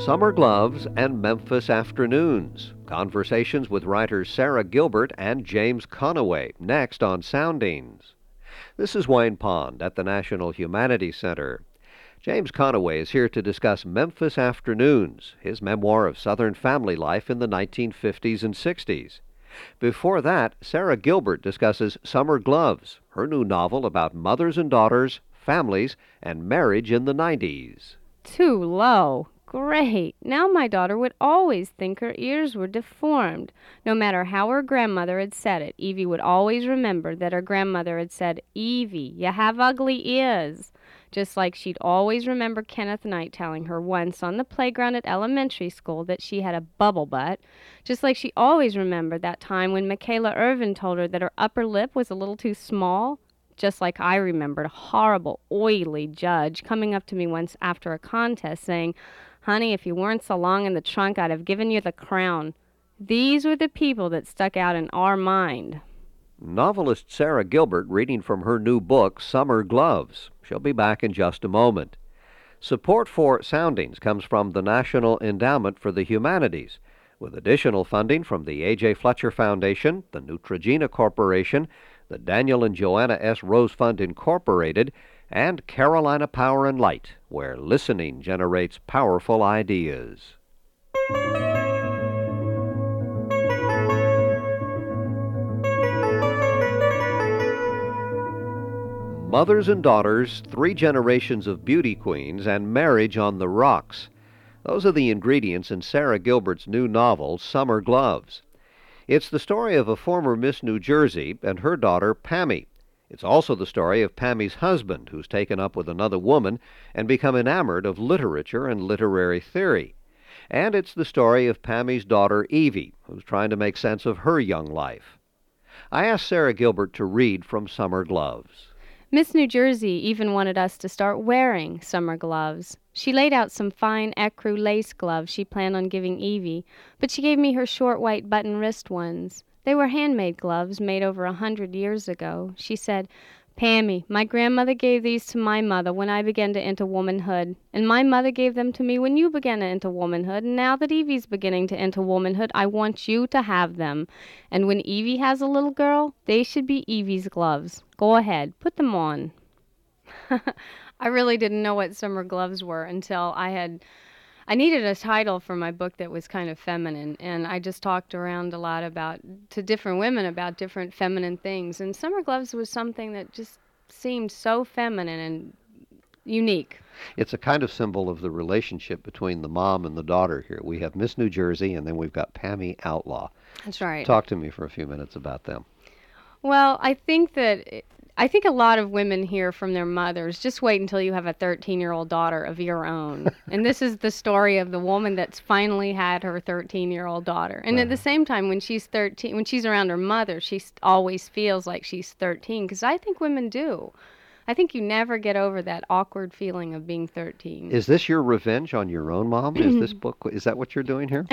Summer Gloves and Memphis Afternoons. Conversations with writers Sarah Gilbert and James Conaway, next on Soundings. This is Wayne Pond at the National Humanities Center. James Conaway is here to discuss Memphis Afternoons, his memoir of Southern family life in the 1950s and 60s. Before that, Sarah Gilbert discusses Summer Gloves, her new novel about mothers and daughters, families, and marriage in the 90s. Too low. Great. Now my daughter would always think her ears were deformed. No matter how her grandmother had said it, Evie would always remember that her grandmother had said, "Evie, you have ugly ears." Just like she'd always remember Kenneth Knight telling her once on the playground at elementary school that she had a bubble butt. Just like she always remembered that time when Michaela Irvin told her that her upper lip was a little too small. Just like I remembered a horrible, oily judge coming up to me once after a contest saying, "Honey, if you weren't so long in the trunk, I'd have given you the crown." These were the people that stuck out in our mind. Novelist Sarah Gilbert reading from her new book, Summer Gloves. She'll be back in just a moment. Support for Soundings comes from the National Endowment for the Humanities, with additional funding from the A.J. Fletcher Foundation, the Neutrogena Corporation, the Daniel and Joanna S. Rose Fund Incorporated, and Carolina Power and Light, where listening generates powerful ideas. Mothers and daughters, 3 generations of beauty queens, and marriage on the rocks. Those are the ingredients in Sarah Gilbert's new novel, Summer Gloves. It's the story of a former Miss New Jersey and her daughter, Pammy. It's also the story of Pammy's husband, who's taken up with another woman and become enamored of literature and literary theory. And it's the story of Pammy's daughter, Evie, who's trying to make sense of her young life. I asked Sarah Gilbert to read from Summer Gloves. Miss New Jersey even wanted us to start wearing summer gloves. She laid out some fine ecru lace gloves she planned on giving Evie, but she gave me her short white button wrist ones. They were handmade gloves made over 100 years ago. She said, "Pammy, my grandmother gave these to my mother when I began to enter womanhood, and my mother gave them to me when you began to enter womanhood, and now that Evie's beginning to enter womanhood, I want you to have them. And when Evie has a little girl, they should be Evie's gloves. Go ahead, put them on." I really didn't know what summer gloves were until I needed a title for my book that was kind of feminine, and I just talked around a lot to different women about different feminine things, and summer gloves was something that just seemed so feminine and unique. It's a kind of symbol of the relationship between the mom and the daughter here. We have Miss New Jersey, and then we've got Pammy Outlaw. That's right. Talk to me for a few minutes about them. Well, I think a lot of women hear from their mothers, just wait until you have a 13-year-old daughter of your own. And this is the story of the woman that's finally had her 13-year-old daughter. And at the same time, when she's 13, when she's around her mother, she always feels like she's 13, because I think women do. I think you never get over that awkward feeling of being 13. Is this your revenge on your own mom? Is that what you're doing here?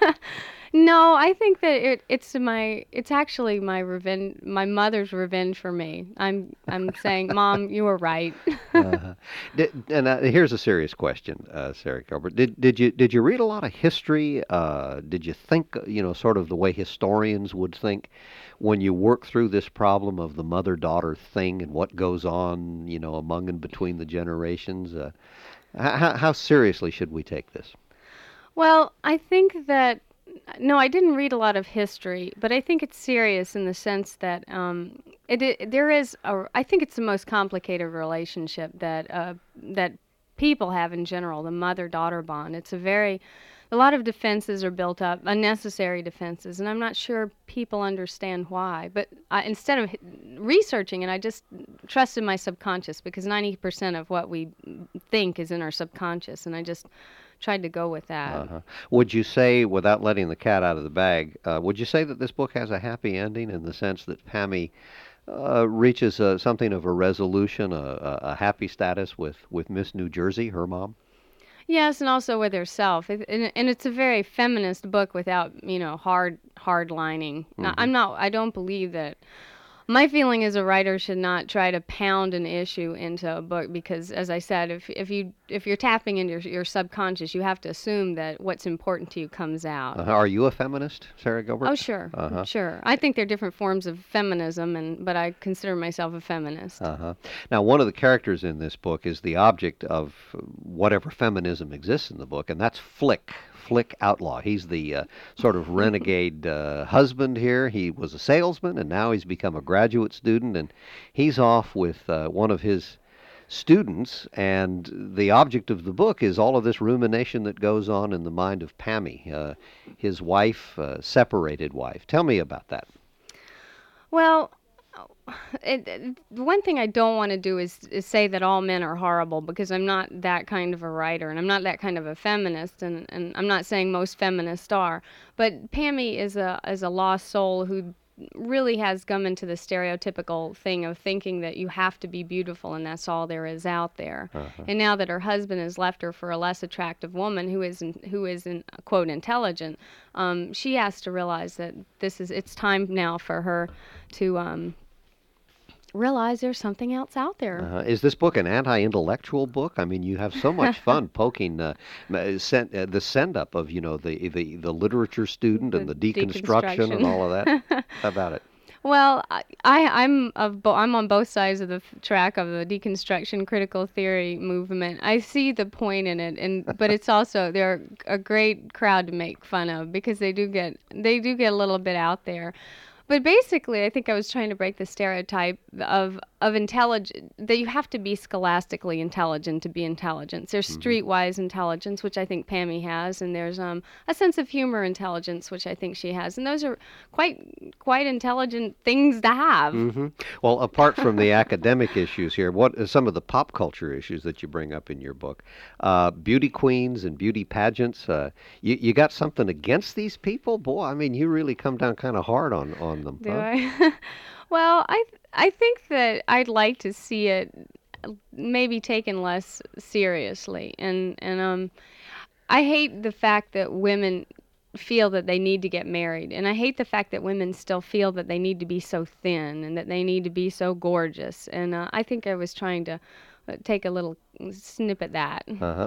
No, I think that it's actually my revenge, my mother's revenge for me. I'm saying, "Mom, you were right." uh, Here's a serious question, Sarah Gilbert. Did you read a lot of history? Did you think, sort of the way historians would think when you work through this problem of the mother-daughter thing and what goes on, among and between the generations? How seriously should we take this? Well, I think that no, I didn't read a lot of history, but I think it's serious in the sense that there is I think it's the most complicated relationship that people have in general, the mother-daughter bond. A lot of defenses are built up, unnecessary defenses, and I'm not sure people understand why. But instead of researching it, I just trusted my subconscious, because 90% of what we think is in our subconscious, and I just tried to go with that. Would you say, without letting the cat out of the bag, would you say that this book has a happy ending in the sense that Pammy reaches something of a resolution, a happy status with Miss New Jersey, her mom? Yes, and also with herself. And it's a very feminist book without, hard lining. Now, I don't believe that My feeling is a writer should not try to pound an issue into a book because, as I said, if you're tapping into your subconscious, you have to assume that what's important to you comes out. Are you a feminist, Sarah Gilbert? Oh, sure, Uh-huh. sure. I think there are different forms of feminism, but I consider myself a feminist. Uh-huh. Now, one of the characters in this book is the object of whatever feminism exists in the book, and that's Flick. Flick Outlaw. He's the sort of renegade husband here. He was a salesman, and now he's become a graduate student, and he's off with one of his students, and the object of the book is all of this rumination that goes on in the mind of Pammy, his wife, separated wife. Tell me about that. Well, one thing I don't want to do is say that all men are horrible because I'm not that kind of a writer and I'm not that kind of a feminist and I'm not saying most feminists are. But Pammy is a lost soul who really has come into the stereotypical thing of thinking that you have to be beautiful and that's all there is out there. Uh-huh. And now that her husband has left her for a less attractive woman who isn't quote intelligent, she has to realize that it's time now for her to realize there's something else out there. Is this book an anti-intellectual book? I mean, you have so much fun poking the send-up of, the literature student and the deconstruction and all of that. How about it? Well, I'm on both sides of the track of the deconstruction critical theory movement. I see the point in it, but it's also they're a great crowd to make fun of because they do get a little bit out there. But basically, I think I was trying to break the stereotype of intelligence, that you have to be scholastically intelligent to be intelligent. There's streetwise intelligence, which I think Pammy has, and there's a sense of humor intelligence, which I think she has, and those are quite intelligent things to have. Mm-hmm. Well, apart from the academic issues here, what are some of the pop culture issues that you bring up in your book? Beauty queens and beauty pageants. You got something against these people? Boy, I mean, you really come down kind of hard on them. Do Huh? I? Well, I think that I'd like to see it maybe taken less seriously, and I hate the fact that women feel that they need to get married, and I hate the fact that women still feel that they need to be so thin and that they need to be so gorgeous, and I think I was trying to take a little snip at that.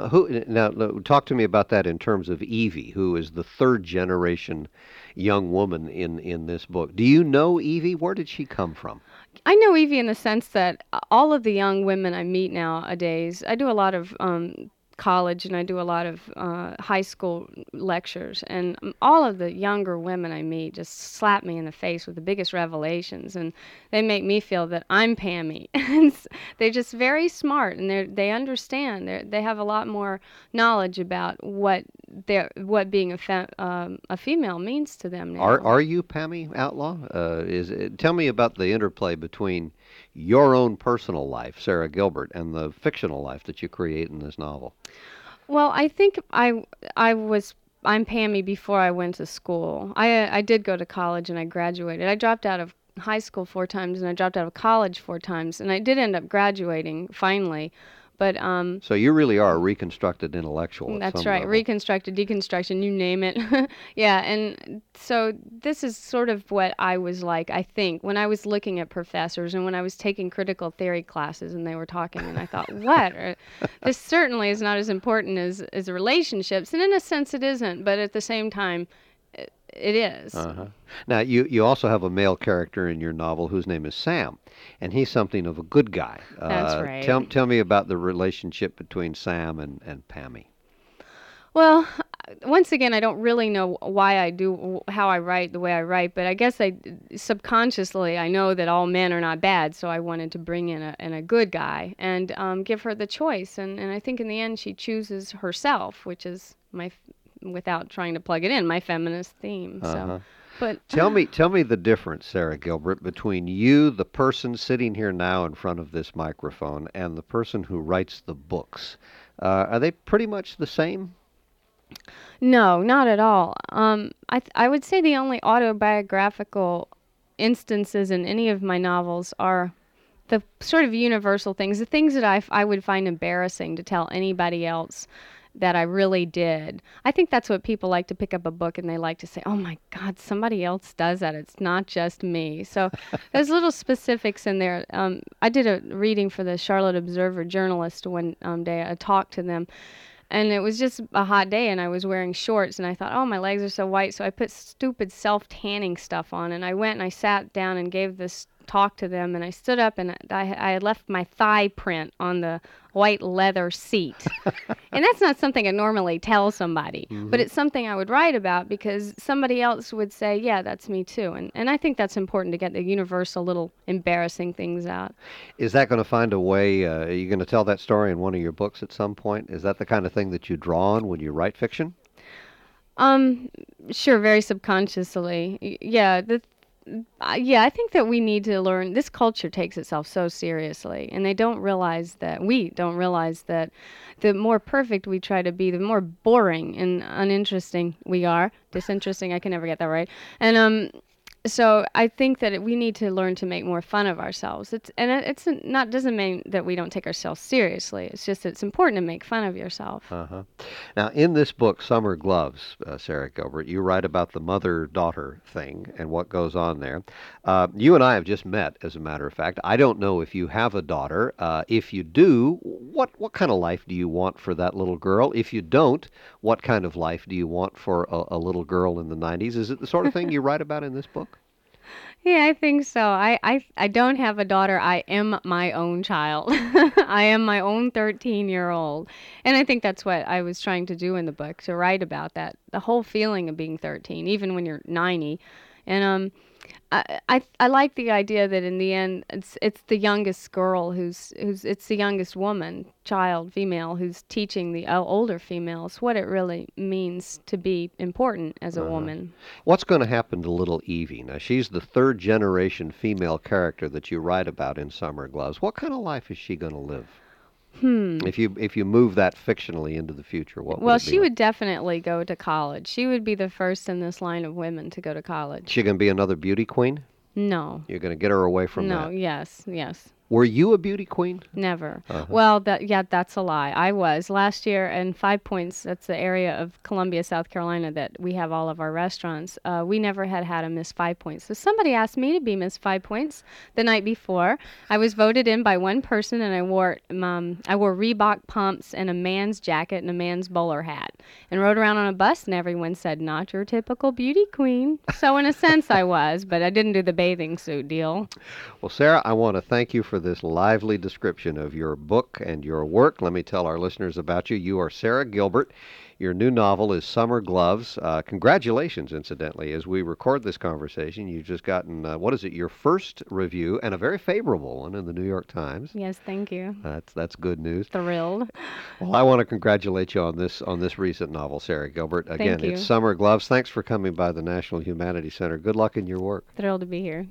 Talk to me about that in terms of Evie, who is the third generation young woman in this book. Do you know Evie? Where did she come from? I know Evie in the sense that all of the young women I meet nowadays, I do a lot of college and I do a lot of high school lectures, and all of the younger women I meet just slap me in the face with the biggest revelations, and they make me feel that I'm Pammy. And they're just very smart, and they understand. They have a lot more knowledge about what being a female means to them now. Are you Pammy Outlaw? Tell me about the interplay between your own personal life, Sarah Gilbert, and the fictional life that you create in this novel. Well, I think I'm Pammy before I went to school. I did go to college and I graduated. I dropped out of high school 4 times and I dropped out of college 4 times, and I did end up graduating finally. But so you really are a reconstructed intellectual. That's right. Level. Reconstructed, deconstruction, you name it. Yeah, and so this is sort of what I was like, I think, when I was looking at professors and when I was taking critical theory classes and they were talking, and I thought, what? This certainly is not as important as relationships, and in a sense it isn't, but at the same time, it is. Uh-huh. Now, you also have a male character in your novel whose name is Sam, and he's something of a good guy. That's right. Tell me about the relationship between Sam and Pammy. Well, once again, I don't really know how I write the way I write, but I guess subconsciously I know that all men are not bad, so I wanted to bring in a good guy and give her the choice, and I think in the end she chooses herself, which is without trying to plug it in, my feminist theme. Uh-huh. So, but tell me the difference, Sarah Gilbert, between you, the person sitting here now in front of this microphone, and the person who writes the books. Are they pretty much the same? No, not at all. I would say the only autobiographical instances in any of my novels are the sort of universal things, the things that I would find embarrassing to tell anybody else. that I really did. I think that's what people like to pick up a book and they like to say, "Oh my God, somebody else does that. It's not just me." So there's little specifics in there. I did a reading for the Charlotte Observer journalist one day. I talked to them, and it was just a hot day, and I was wearing shorts, and I thought, "Oh, my legs are so white," so I put stupid self-tanning stuff on, and I went and I sat down and gave this talk to them, and I stood up, and I had left my thigh print on the white leather seat. And that's not something I normally tell somebody, but it's something I would write about because somebody else would say, "Yeah, that's me too." And I think that's important to get the universal little embarrassing things out. Is that going to find a way? Are you going to tell that story in one of your books at some point? Is that the kind of thing that you draw on when you write fiction? Um, sure, very subconsciously. Yeah, I think that we need to learn. This culture takes itself so seriously, and we don't realize that the more perfect we try to be, the more boring and uninteresting we are. Disinteresting, I can never get that right. And so I think that we need to learn to make more fun of ourselves. It's not doesn't mean that we don't take ourselves seriously. It's just it's important to make fun of yourself. Uh-huh. Now, in this book, Summer Gloves, Sarah Gilbert, you write about the mother-daughter thing and what goes on there. You and I have just met, as a matter of fact. I don't know if you have a daughter. If you do, what kind of life do you want for that little girl? If you don't, what kind of life do you want for a little girl in the 90s? Is it the sort of thing you write about in this book? Yeah, I think so. I don't have a daughter. I am my own child. I am my own 13-year-old. And I think that's what I was trying to do in the book, to write about that, the whole feeling of being 13, even when you're 90. And I like the idea that in the end it's the youngest girl who's it's the youngest woman, child, female who's teaching the older females what it really means to be important as a woman. What's going to happen to little Evie? Now, she's the third generation female character that you write about in Summer Gloves. What kind of life is she going to live? If you move that fictionally into the future, what would Well, it be she like? would definitely go to college. She would be the first in this line of women to go to college. She going to be another beauty queen? No. You're going to get her away from No, that. yes. Were you a beauty queen? Never. Uh-huh. Well, that's a lie. I was. Last year in Five Points, that's the area of Columbia, South Carolina that we have all of our restaurants. We never had a Miss Five Points. So somebody asked me to be Miss Five Points the night before. I was voted in by one person, and I wore Reebok pumps and a man's jacket and a man's bowler hat, and rode around on a bus, and everyone said, "Not your typical beauty queen." So in a sense, I was, but I didn't do the bathing suit deal. Well, Sarah, I want to thank you for this lively description of your book and your work. Let me tell our listeners about you. You are Sarah Gilbert. Your new novel is Summer Gloves. Congratulations, incidentally. As we record this conversation, you've just gotten, your first review, and a very favorable one in the New York Times. Yes, thank you. That's good news. Thrilled. Well, I want to congratulate you on this recent novel, Sarah Gilbert. Again, Thank you. it's Summer Gloves. Thanks for coming by the National Humanities Center. Good luck in your work. Thrilled to be here.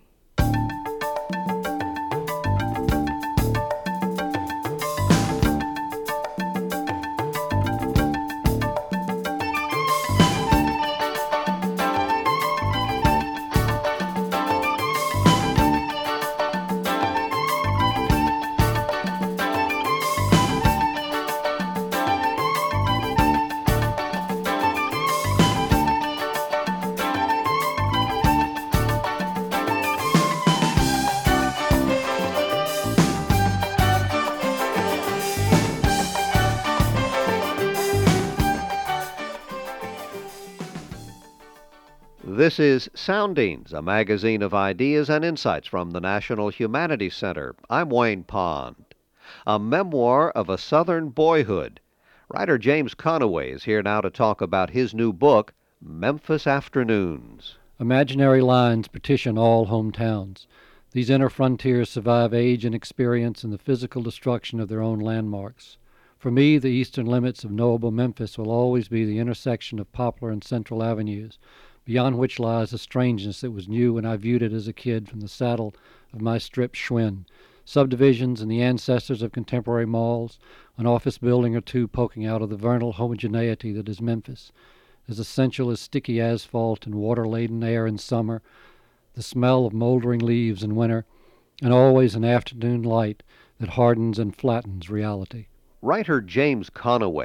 This is Soundings, a magazine of ideas and insights from the National Humanities Center. I'm Wayne Pond. A memoir of a Southern boyhood. Writer James Conaway is here now to talk about his new book, Memphis Afternoons. Imaginary lines partition all hometowns. These inner frontiers survive age and experience and the physical destruction of their own landmarks. For me, the eastern limits of knowable Memphis will always be the intersection of Poplar and Central Avenues, beyond which lies a strangeness that was new when I viewed it as a kid from the saddle of my stripped Schwinn. Subdivisions and the ancestors of contemporary malls, an office building or two poking out of the vernal homogeneity that is Memphis, as essential as sticky asphalt and water-laden air in summer, the smell of moldering leaves in winter, and always an afternoon light that hardens and flattens reality. Writer James Conaway.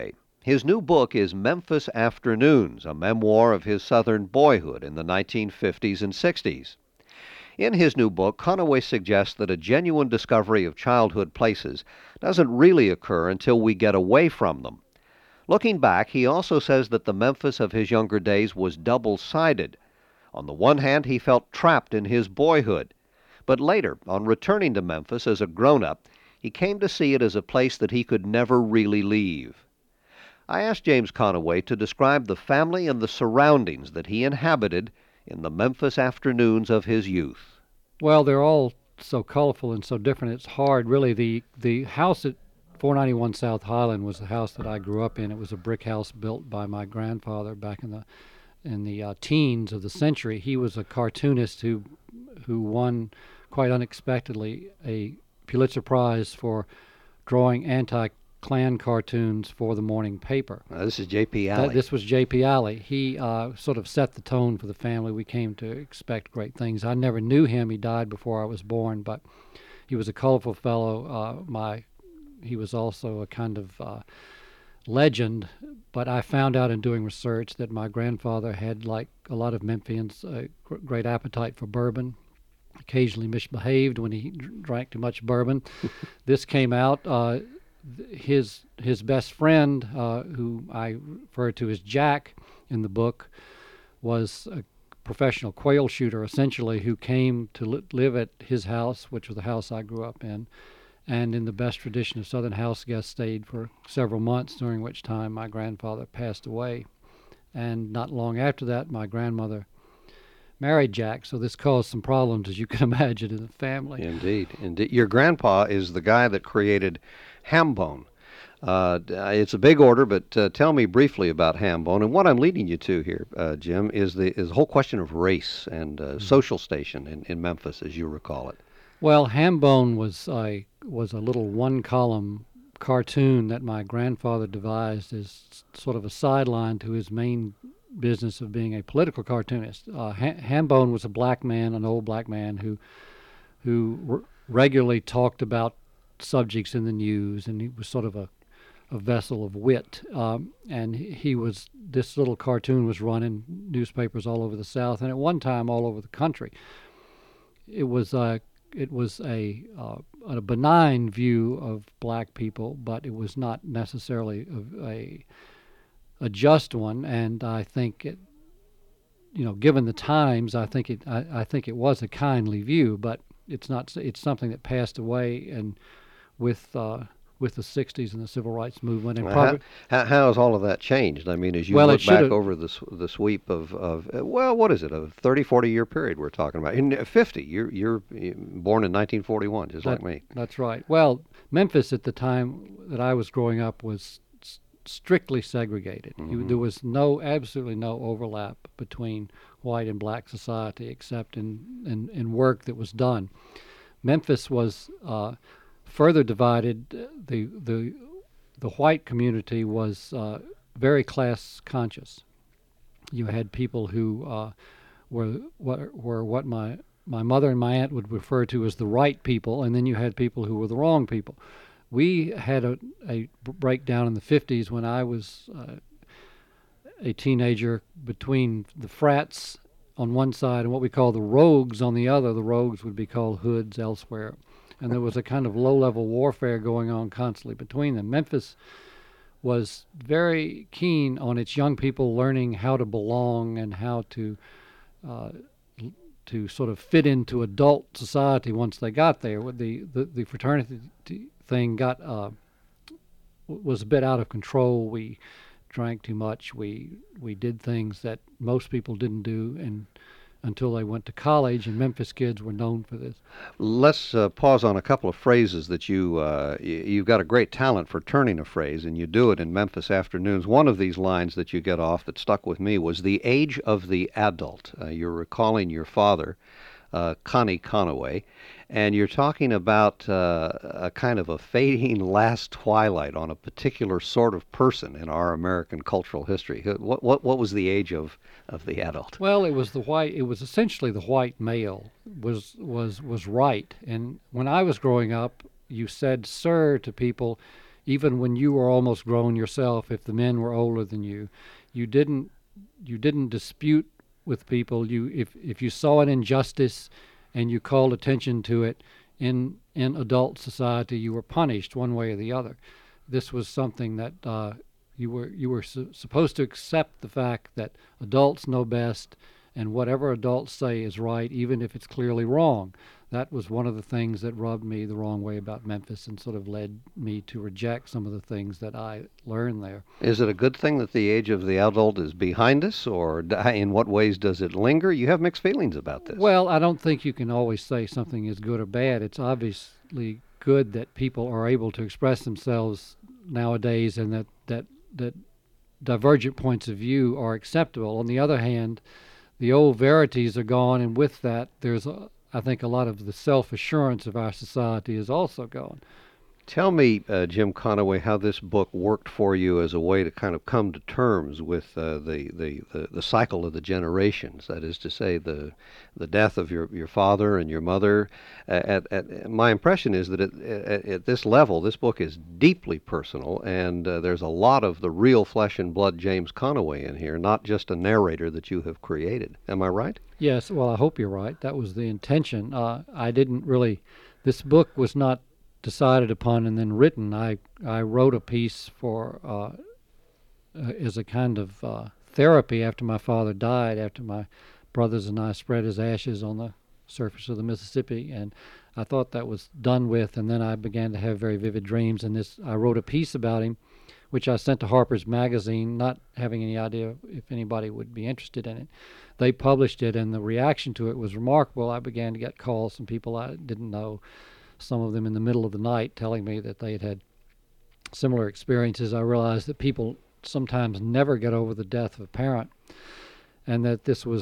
His new book is Memphis Afternoons, a memoir of his Southern boyhood in the 1950s and 60s. In his new book, Conaway suggests that a genuine discovery of childhood places doesn't really occur until we get away from them. Looking back, he also says that the Memphis of his younger days was double-sided. On the one hand, he felt trapped in his boyhood. But later, on returning to Memphis as a grown-up, he came to see it as a place that he could never really leave. I asked James Conaway to describe the family and the surroundings that he inhabited in the Memphis afternoons of his youth. Well, they're all so colorful and so different. It's hard, really. The house at 491 South Highland was the house that I grew up in. It was a brick house built by my grandfather back in the teens of the century. He was a cartoonist who won quite unexpectedly a Pulitzer Prize for drawing anti-Klan cartoons for the morning paper. This is J.P. Alley. This was J.P. Alley. He sort of set the tone for the family. We came to expect great things. I never knew him. He died before I was born, but he was a colorful fellow. He was also a kind of legend, but I found out in doing research that my grandfather had, like a lot of Memphians, a great appetite for bourbon, occasionally misbehaved when he drank too much bourbon. This came out. His best friend, who I refer to as Jack in the book, was a professional quail shooter, essentially, who came to live at his house, which was the house I grew up in, and in the best tradition of Southern house guests stayed for several months, during which time my grandfather passed away. And not long after that, my grandmother married Jack, so this caused some problems, as you can imagine, in the family. Indeed. Your grandpa is the guy that created Hambone. It's a big order, but tell me briefly about Hambone. And what I'm leading you to here, Jim, is the whole question of race and social station in Memphis, as you recall it. Well, Hambone was a little one-column cartoon that my grandfather devised as sort of a sideline to his main business of being a political cartoonist. Hambone was a black man, an old black man who regularly talked about subjects in the news, and he was sort of a vessel of wit. And this little cartoon was run in newspapers all over the South, and at one time all over the country. It was a benign view of black people, but it was not necessarily a just one. And I think it, given the times, I think it was a kindly view, but it's not. It's something that passed away, and with the 60s and the civil rights movement, and how has all of that changed? I mean, as you look back over the sweep of what is it, a 30, 40-year period we're talking about? In 50, you're born in 1941, just like me. That's right. Well, Memphis at the time that I was growing up was strictly segregated. Mm-hmm. There was absolutely no overlap between white and black society, except in work that was done. Memphis was further divided. The white community was very class conscious. You had people who were what my mother and my aunt would refer to as the right people, and then you had people who were the wrong people. We had a breakdown in the 50s when I was a teenager between the frats on one side and what we call the rogues on the other. The rogues would be called hoods elsewhere. And there was a kind of low-level warfare going on constantly between them. Memphis was very keen on its young people learning how to belong and how to sort of fit into adult society once they got there. The fraternity thing was a bit out of control. We drank too much. We did things that most people didn't do until they went to college, and Memphis kids were known for this. Let's pause on a couple of phrases that you've got a great talent for turning a phrase, and you do it in Memphis Afternoons. One of these lines that you get off that stuck with me was the age of the adult. You're recalling your father, Connie Conaway, and you're talking about a kind of a fading last twilight on a particular sort of person in our American cultural history. What was the age of the adult? Well, it was essentially the white male was right. And when I was growing up, you said sir to people even when you were almost grown yourself, if the men were older than you didn't dispute with people. If you saw an injustice and you called attention to it in adult society, you were punished one way or the other. This was something that you were supposed to accept the fact that adults know best, and whatever adults say is right, even if it's clearly wrong. That was one of the things that rubbed me the wrong way about Memphis and sort of led me to reject some of the things that I learned there. Is it a good thing that the age of the adult is behind us, or in what ways does it linger? You have mixed feelings about this. Well, I don't think you can always say something is good or bad. It's obviously good that people are able to express themselves nowadays, and that divergent points of view are acceptable. On the other hand, the old verities are gone, and with that, there's, I think, a lot of the self-assurance of our society is also gone. Tell me, Jim Conaway, how this book worked for you as a way to kind of come to terms with the cycle of the generations. That is to say, the death of your father and your mother. My impression is that at this level, this book is deeply personal, and there's a lot of the real flesh and blood James Conaway in here, not just a narrator that you have created. Am I right? Yes. Well, I hope you're right. That was the intention. I didn't really. This book was not decided upon and then written. I wrote a piece for as a kind of therapy after my father died, after my brothers and I spread his ashes on the surface of the Mississippi, and I thought that was done with, and then I began to have very vivid dreams, and I wrote a piece about him, which I sent to Harper's Magazine, not having any idea if anybody would be interested in it. They published it, and the reaction to it was remarkable. I began to get calls from people I didn't know, some of them in the middle of the night, telling me that they had had similar experiences. I realized that people sometimes never get over the death of a parent, and that this was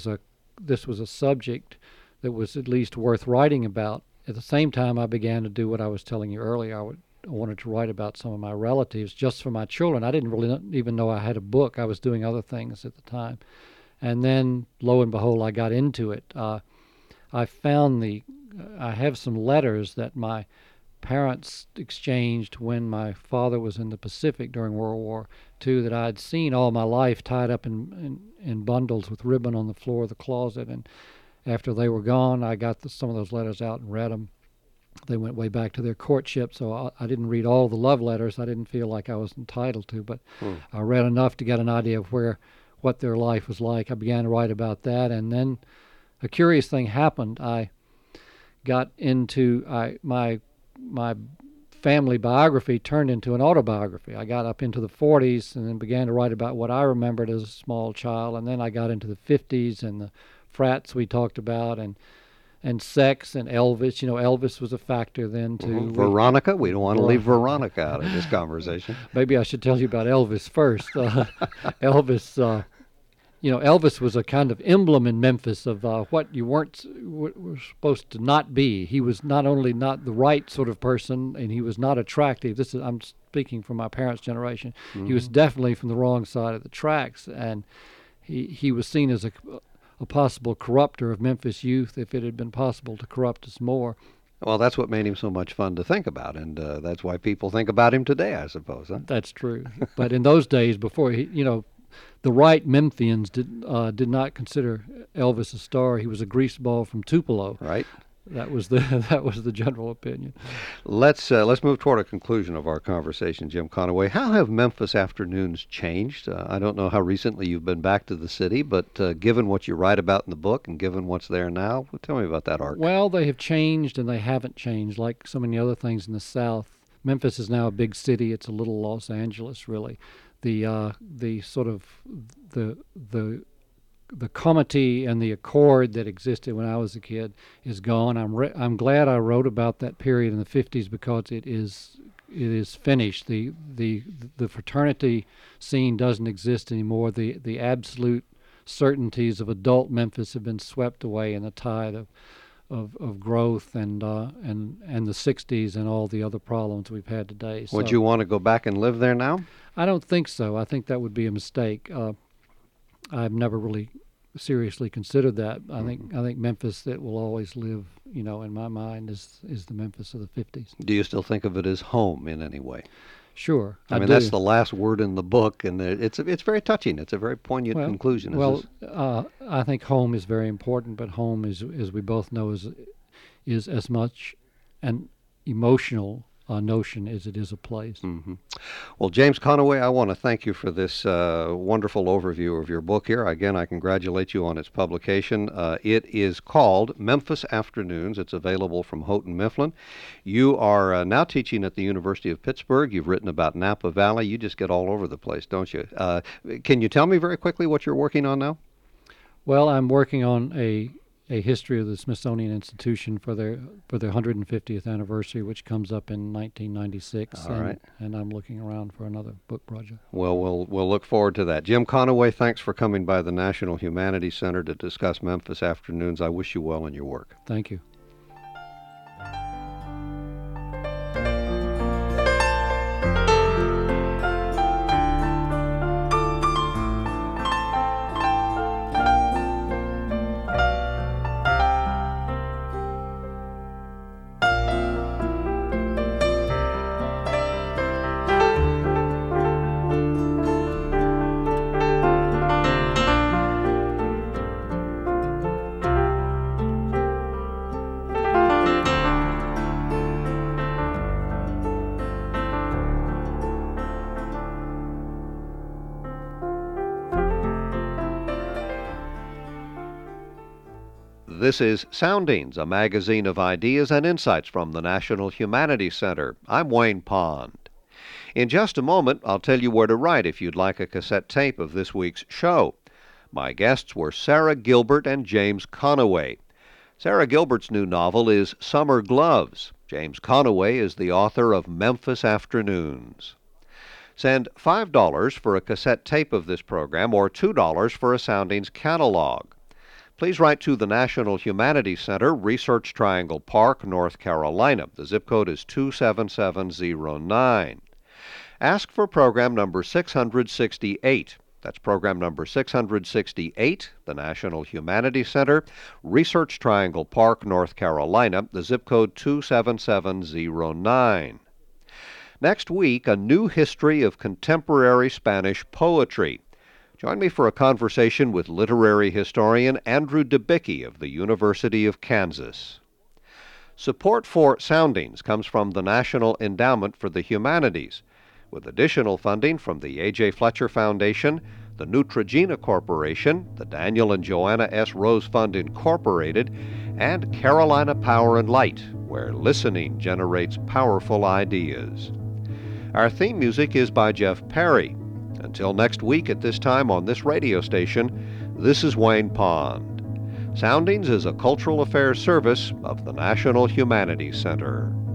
a subject that was at least worth writing about. At the same time, I began to do what I was telling you earlier. I wanted to write about some of my relatives just for my children. I didn't really even know I had a book. I was doing other things at the time. And then, lo and behold, I got into it. I have some letters that my parents exchanged when my father was in the Pacific during World War II that I'd seen all my life, tied up in bundles with ribbon on the floor of the closet. And after they were gone, I got some of those letters out and read them. They went way back to their courtship, so I didn't read all the love letters. I didn't feel like I was entitled to, but I read enough to get an idea of what their life was like. I began to write about that, and then a curious thing happened. I got into my family biography turned into an autobiography. I got up into the 40s and then began to write about what I remembered as a small child, and then I got into the 50s and the frats we talked about, and sex and Elvis. You know, Elvis was a factor then too. Veronica? We don't want to leave Veronica out of this conversation. Maybe I should tell you about Elvis first. Elvis, Elvis was a kind of emblem in Memphis of what you were supposed to not be. He was not only not the right sort of person, and he was not attractive. I'm speaking from my parents' generation. He was definitely from the wrong side of the tracks, and he was seen as a possible corrupter of Memphis youth if it had been possible to corrupt us more. Well, that's what made him so much fun to think about, and that's why people think about him today, I suppose. Huh? That's true. But in those days, before the right Memphians did not consider Elvis a star. He was a greaseball from Tupelo. Right. That was the general opinion. Let's move toward a conclusion of our conversation, Jim Conaway. How have Memphis afternoons changed? I don't know how recently you've been back to the city, but given what you write about in the book and given what's there now, tell me about that arc. Well, they have changed and they haven't changed. Like so many other things in the South, Memphis is now a big city. It's a little Los Angeles, really. The sort of the comity and the accord that existed when I was a kid is gone. I'm glad I wrote about that period in the 50s because it is finished. The fraternity scene doesn't exist anymore. The absolute certainties of adult Memphis have been swept away in the tide of growth and the 60s and all the other problems we've had today. Would you want to go back and live there now? I don't think so. I think that would be a mistake. I've never really seriously considered that. I think Memphis that will always live, in my mind is the Memphis of the 50s. Do you still think of it as home in any way? Sure, I mean, do. that's the last word in the book, and it's very touching. It's a very poignant conclusion. I think home is very important, but home is, as we both know, is as much an emotional notion as it is a place. Mm-hmm. Well, James Conaway, I want to thank you for this wonderful overview of your book here. Again, I congratulate you on its publication. It is called Memphis Afternoons. It's available from Houghton Mifflin. You are now teaching at the University of Pittsburgh. You've written about Napa Valley. You just get all over the place, don't you? Can you tell me very quickly what you're working on now? Well, I'm working on a history of the Smithsonian Institution for their 150th anniversary, which comes up in 1996. All right. And I'm looking around for another book project. Well, we'll look forward to that. Jim Conaway, thanks for coming by the National Humanities Center to discuss Memphis Afternoons. I wish you well in your work. Thank you. This is Soundings, a magazine of ideas and insights from the National Humanities Center. I'm Wayne Pond. In just a moment, I'll tell you where to write if you'd like a cassette tape of this week's show. My guests were Sarah Gilbert and James Conaway. Sarah Gilbert's new novel is Summer Gloves. James Conaway is the author of Memphis Afternoons. Send $5 for a cassette tape of this program or $2 for a Soundings catalog. Please write to the National Humanities Center, Research Triangle Park, North Carolina. The zip code is 27709. Ask for program number 668. That's program number 668, the National Humanities Center, Research Triangle Park, North Carolina. The zip code 27709. Next week, a new history of contemporary Spanish poetry. Join me for a conversation with literary historian Andrew Debicki of the University of Kansas. Support for Soundings comes from the National Endowment for the Humanities, with additional funding from the A.J. Fletcher Foundation, the Neutrogena Corporation, the Daniel and Joanna S. Rose Fund Incorporated, and Carolina Power and Light, where listening generates powerful ideas. Our theme music is by Jeff Perry. Until next week at this time on this radio station, this is Wayne Pond. Soundings is a cultural affairs service of the National Humanities Center.